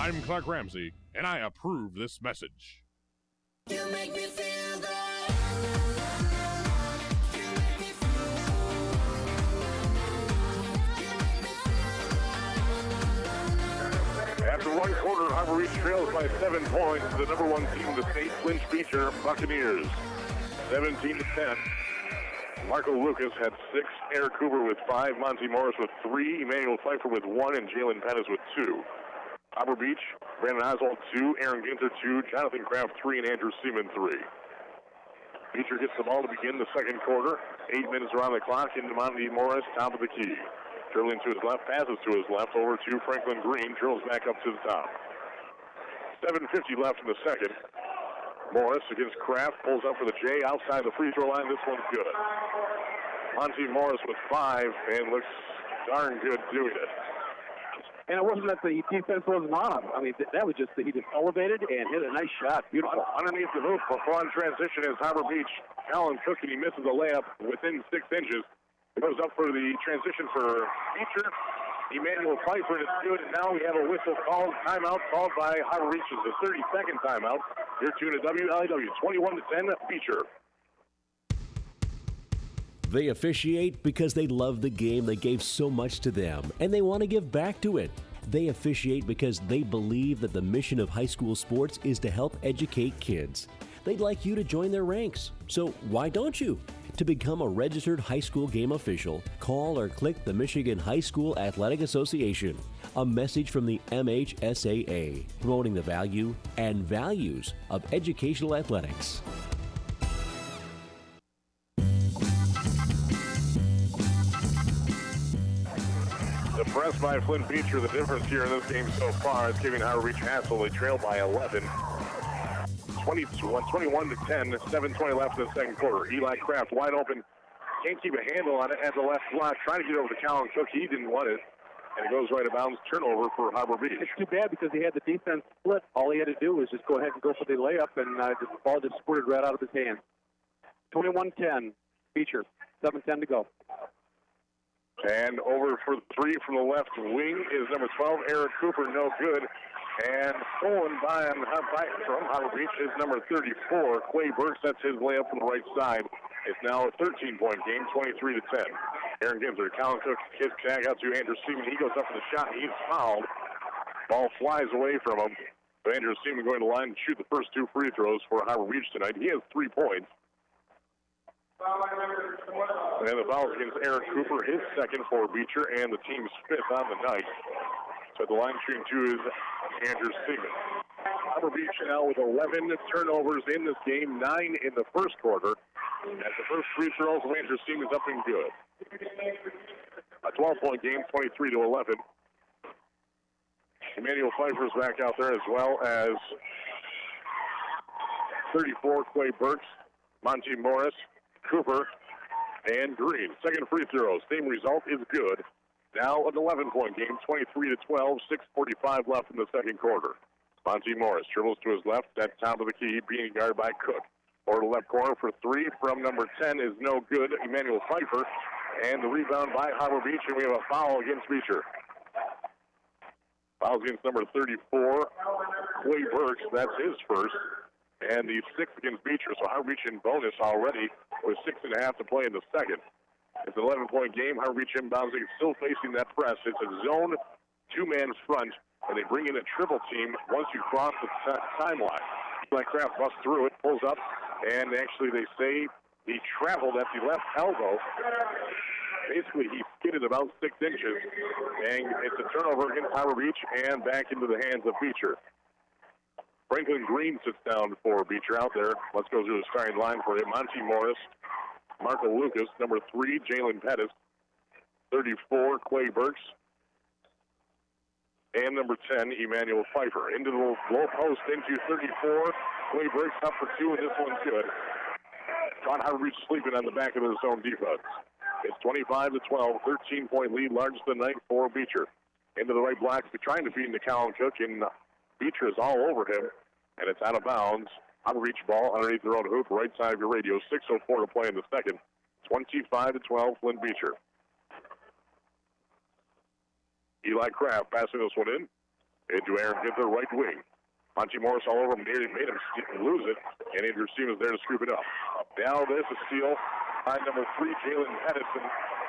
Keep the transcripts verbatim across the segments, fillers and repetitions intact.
I'm Clark Ramsey, and I approve this message. You make me feel good. After one quarter, Harbor Beach trails by seven points. The number one team in the state, Flint Beecher Buccaneers, seventeen to ten. Marco Lucas had six, Eric Cooper with five, Monty Morris with three, Emmanuel Pfeiffer with one, and Jalen Pettis with two. Harbor Beach, Brandon Oswald two, Aaron Ginter two, Jonathan Kraft three, and Andrew Seaman three. Beecher gets the ball to begin the second quarter. Eight minutes around the clock into Monty Morris, top of the key. Dribbling to his left, passes to his left, over to Franklin Green, drills back up to the top. seven fifty left in the second. Morris against Kraft, pulls up for the J, outside the free throw line. This one's good. Monty Morris with five, and looks darn good doing it. And it wasn't that the defense wasn't on him. I mean, that was just that he just elevated and hit a nice shot. Beautiful. Underneath the hoop, before on transition is Harbor Beach. Alan Cook, and he misses a layup within six inches. It goes up for the transition for Beecher. Emmanuel Pfeiffer, and it's good. And now we have a whistle called, timeout called by Harbor Beach. It's the thirty-second timeout. You're tuned to W L A W, twenty-one to ten, Beecher. They officiate because they love the game that gave so much to them, and they want to give back to it. They officiate because they believe that the mission of high school sports is to help educate kids. They'd like you to join their ranks, so why don't you? To become a registered high school game official, call or click the Michigan High School Athletic Association. A message from the M H S A A, promoting the value and values of educational athletics. The press by Flint Beecher, the difference here in this game so far is giving Harbor Beach hassle. They trail by eleven. twenty-one to ten, seven twenty left in the second quarter. Eli Kraft wide open. Can't keep a handle on it at the left block. Trying to get over to Callan Cook. He didn't want it. And it goes right out of bounds. Turnover for Harbor Beach. It's too bad because he had the defense split. All he had to do was just go ahead and go for the layup, and uh, the ball just squirted right out of his hand. twenty-one ten, Beecher. seven ten to go. And over for three from the left wing is number twelve, Eric Cooper, no good. And stolen by him from Harbor Beach is number thirty-four, Quay Burks. That's his layup from the right side. It's now a thirteen-point game, twenty-three to ten. Aaron Ginter, Callan Cook, his tag out to Andrew Seaman. He goes up for the shot, and he's fouled. Ball flies away from him. So Andrew Seaman going to the line and shoot the first two free throws for Harbor Beach tonight. He has three points. And the foul against Eric Cooper, his second for Beecher, and the team's fifth on the night. So the line shooting two is Andrew Seaman. Harbor Beach now with eleven turnovers in this game, nine in the first quarter. At the first free throws, Andrew Seaman's up and good. A twelve-point game, twenty-three to eleven. Emmanuel Pfeiffer's back out there as well as thirty-four, Quay Burks, Monty Morris, Cooper, and Green. Second free throw. Same result is good. Now an eleven-point game, twenty-three to twelve, six forty-five left in the second quarter. Monty Morris dribbles to his left at top of the key, being guarded by Cook. Over the left corner for three from number ten is no good, Emmanuel Pfeiffer. And the rebound by Harbor Beach, and we have a foul against Beecher. Foul against number thirty-four, Quay Burks. That's his first. And the sixth against Beecher, so Harbor Beach in bonus already with six and a half to play in the second. It's an eleven-point game. Harbor Beach inbounding, still facing that press. It's a zone two-man front, and they bring in a triple team once you cross the t- timeline. Eli Kraft busts through it, pulls up, and actually they say he traveled at the left elbow. Basically, he skidded about six inches, and it's a turnover against Harbor Beach and back into the hands of Beecher. Franklin Green sits down for Beecher out there. Let's go through the starting line for him. Monty Morris, Marco Lucas, number three, Jalen Pettis, thirty-four, Quay Burks, and number ten, Emmanuel Pfeiffer. Into the low post, into thirty-four, Quay Burks up for two, and this one's good. John Harbor Beach sleeping on the back of their zone defense. It's twenty-five to twelve, thirteen-point lead, largest of the night for Beecher. Into the right blocks, trying to feed into Callan Cook, and Beecher is all over him, and it's out of bounds. Harbor Beach ball underneath their own hoop, right side of your radio. six oh four to play in the second. twenty-five to twelve, Flint Beecher. Eli Kraft passing this one in. Into Aaron Ginther, right wing. Monty Morris all over him, nearly made him lose it, and Andrew Stevens there to scoop it up. Now there's a steal by number three, Jalen Edison.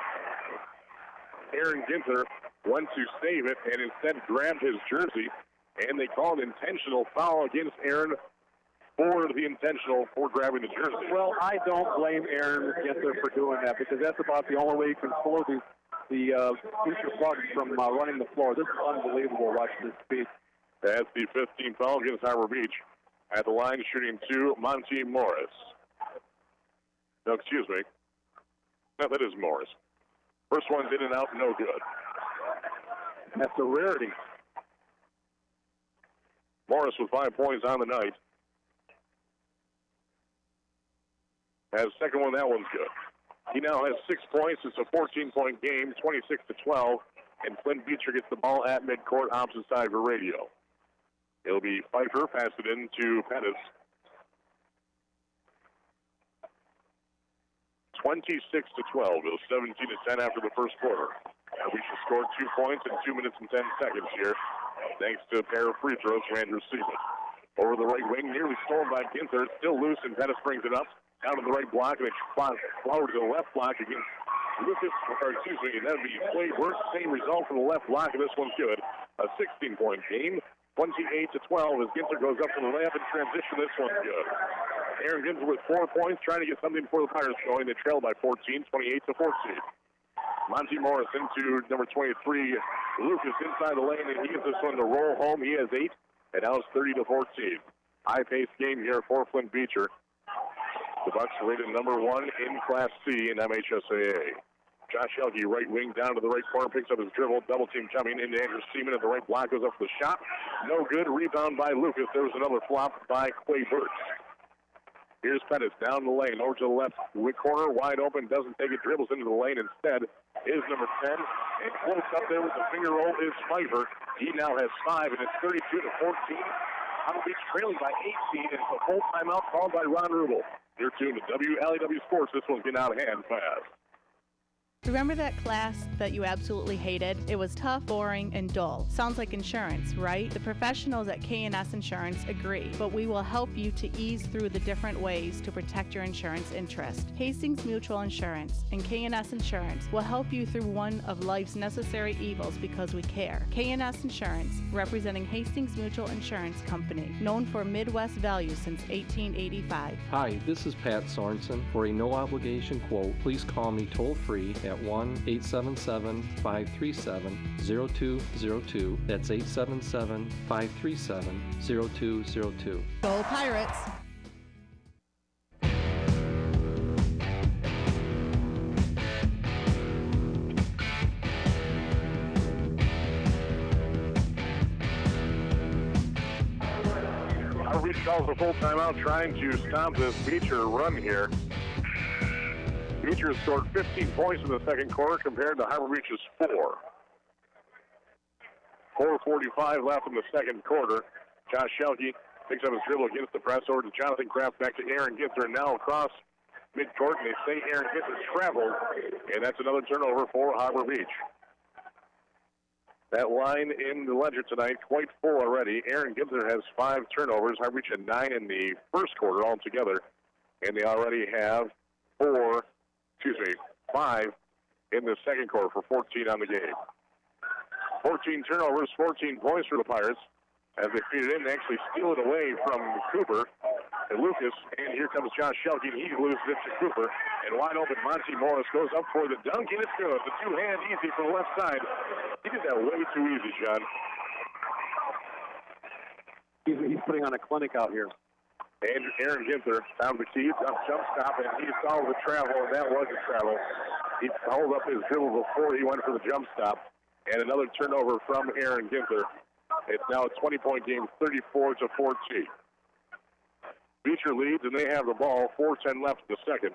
Aaron Ginther went to save it and instead grabbed his jersey, and they called an intentional foul against Aaron for the intentional for grabbing the jersey. Well, I don't blame Aaron Ginther for doing that because that's about the only way you can slow the, the uh, future Bucks from uh, running the floor. This is unbelievable watching this speed. That's the fifteenth foul against Harbor Beach. At the line, shooting two, Monty Morris. No, excuse me. No, that is Morris. First one's in and out, no good. That's a rarity. Morris with five points on the night. Has second one, that one's good. He now has six points. It's a fourteen-point game, twenty-six to twelve, and Flint Beecher gets the ball at midcourt, opposite side for radio. It'll be Pfeiffer, pass it in to Pettis. twenty-six to twelve. It was seventeen to ten after the first quarter. And we should score two points in two minutes and ten seconds here, thanks to a pair of free throws from Andrew Seaman. Over the right wing, nearly stolen by Ginther. Still loose, and Pettis brings it up. Down to the right block, and it flowers to the left block against Lucas, or excuse me, and that would be Clay Burke. Same result from the left block, and this one's good. A sixteen-point game. twenty-eight to twelve as Ginther goes up to the layup in transition. This one's good. Aaron Ginther with four points, trying to get something before the Pirates going. They trail by fourteen, twenty-eight to fourteen. Monty Morris into number twenty-three, Lucas inside the lane, and he gets this one to roll home. He has eight, and now it's thirty to fourteen. High-paced game here for Flint Beecher. The Bucks rated number one in Class C in M H S A A. Josh Helge, right wing, down to the right corner, picks up his dribble, double team jumping into Andrew Seaman at the right block, goes up for the shot. No good. Rebound by Lucas. There was another flop by Clay Burks. Here's Pettis down the lane, over to the left corner, wide open, doesn't take it, dribbles into the lane instead. Is number ten, and close up there with the finger roll is Pfeiffer. He now has five, and it's thirty-two to fourteen. Harbor Beach trailing by eighteen, and it's a full timeout called by Ron Rubel. You're tuned to W L A W Sports. This one's getting out of hand fast. Remember that class that you absolutely hated? It was tough, boring, and dull. Sounds like insurance, right? The professionals at K and S Insurance agree, but we will help you to ease through the different ways to protect your insurance interest. Hastings Mutual Insurance and K and S Insurance will help you through one of life's necessary evils because we care. K and S Insurance, representing Hastings Mutual Insurance Company, known for Midwest value since eighteen eighty-five. Hi, this is Pat Sorensen. For a no-obligation quote, please call me toll-free at one eight seven seven, five three seven, zero two zero two. That's eight seven seven, five three seven, zero two zero two. Go Pirates! Harbor Beach calls a full timeout, trying to stop this Beecher run here. Beecher scored fifteen points in the second quarter compared to Harbor Beach's four. four forty-five left in the second quarter. Josh Shelke picks up his dribble against the press over to Jonathan Kraft, back to Aaron Ginther, and now across midcourt, and they say Aaron Ginther traveled, and that's another turnover for Harbor Beach. That line in the ledger tonight, quite full already. Aaron Ginther has five turnovers. Harbor Beach had nine in the first quarter altogether, and they already have four Excuse me, five in the second quarter for fourteen on the game. fourteen turnovers, fourteen points for the Pirates. As they feed it in, they actually steal it away from Cooper and Lucas. And here comes Josh Shelke. He loses it to Cooper. And wide open, Monty Morris goes up for the dunk, and it's good. The two-hand easy from the left side. He did that way too easy, John. He's, he's putting on a clinic out here. And Aaron Ginther found the key, jump, jump stop, and he saw the travel, and that was a travel. He held up his dribble before he went for the jump stop. And another turnover from Aaron Ginther. It's now a twenty-point game, thirty-four to fourteen. Beecher leads, and they have the ball, four ten left in the second.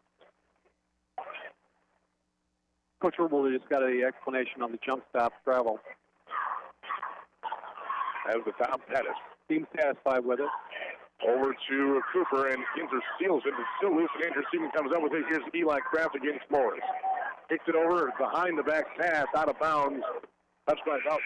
Coach Rubel just got an explanation on the jump stop travel. As the top Pettis. Seems satisfied with it. Over to Cooper, and Ginther steals it. It's still loose, and Andrew Seaman comes up with it. Here's Eli Kraft against Morris. Kicks it over behind the back pass, out of bounds. Touched by about